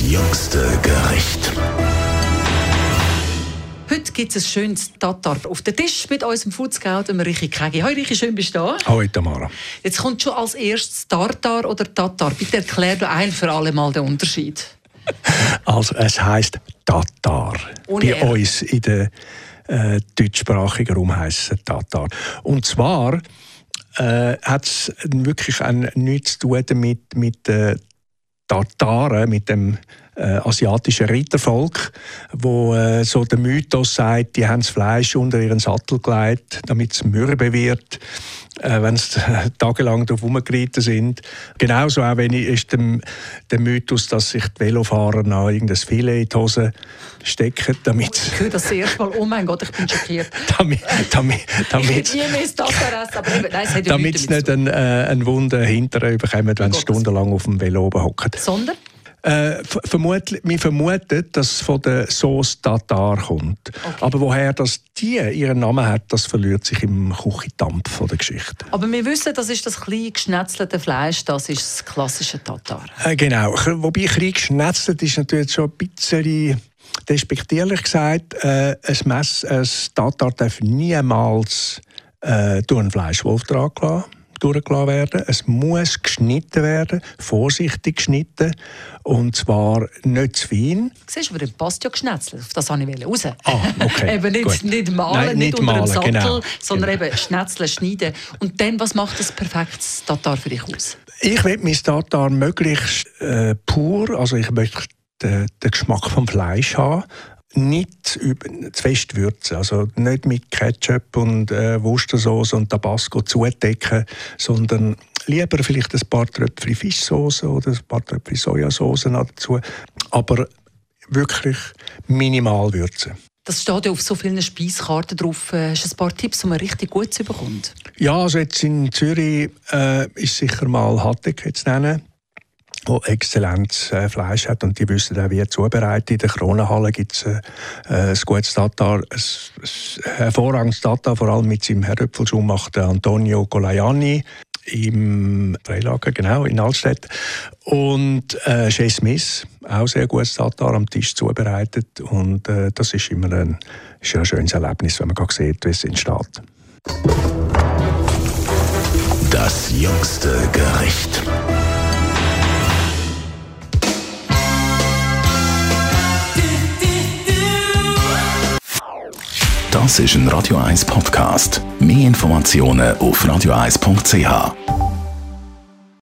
jüngste Gericht. Heute gibt es ein schönes Tatar auf den Tisch mit unserem Foodscout, Richi Kegi. Hoi Richi, schön bist du da. Hoi Tamara. Jetzt kommt schon als erstes Tartar oder Tatar. Bitte erklär du ein für alle Mal den Unterschied. Also es heisst Tatar. Bei uns in der deutschsprachigen Raum heisst es Tatar. Und zwar hat es wirklich nichts zu tun mit Tataren, mit dem asiatischen Rittervolk, wo so der Mythos sagt, die haben das Fleisch unter ihren Sattel gelegt, damit es mürbe wird, wenn sie tagelang darauf herumgeritten sind. Genauso auch ist der Mythos, dass sich die Velofahrer noch irgendein Filet in die Hose stecken, damit... Ich höre das erste Mal, oh mein Gott, ich bin schockiert. damit ich nie mehr Tatar essen, aber eben, nein, es hat ja damit sie nicht einen wunden Hintern bekommen, wenn sie stundenlang auf dem Velo oben hocken. Sondern? Wir vermuten, dass es von der Sauce Tatar kommt. Okay. Aber woher die ihren Namen hat, das verliert sich im Küchendampf der Geschichte. Aber wir wissen, das ist das klein geschnetzelte Fleisch, das ist das klassische Tatar. Genau. Wobei klein geschnetzelt ist natürlich schon ein bisschen despektierlich gesagt. Ein Tatar darf niemals durch einen Fleischwolf durchgelassen werden. Es muss geschnitten werden, vorsichtig geschnitten, und zwar nicht zu fein. Siehst du, aber dann passt ja geschnetzelt, auf das wollte ich raus. Okay. Eben nicht malen, Nein, nicht unter dem Sattel, genau. sondern eben schnetzeln, schneiden. Und dann, was macht das perfektes Tatar für dich aus? Ich will mein Tatar möglichst pur, also ich möchte den Geschmack vom Fleisch haben. Nicht zu fest würzen, also nicht mit Ketchup und Wustersoße und Tabasco zudecken, sondern lieber vielleicht ein paar Tröpfchen Fischsoße oder ein paar Tröpfchen Sojasauce dazu, aber wirklich minimal würzen. Das steht ja auf so vielen Speiskarten drauf. Hast du ein paar Tipps, die man richtig gut bekommt? Ja, also jetzt in Zürich ist sicher mal Hattek zu nennen, wo exzellentes Fleisch hat, und die wissen auch, wie zubereitet. In der Kronenhalle gibt es ein gutes Tatar, ein hervorragendes Tatar, vor allem mit seinem Herdöpfelschuh macht Antonio Colaiani im Freilager, genau, in Altstädt. Und Chez Smith, auch sehr gutes Tatar am Tisch zubereitet, und das ist immer ein schönes Erlebnis, wenn man sieht, wie es entsteht. Das jüngste Gericht. Das ist ein Radio 1 Podcast. Mehr Informationen auf radio1.ch.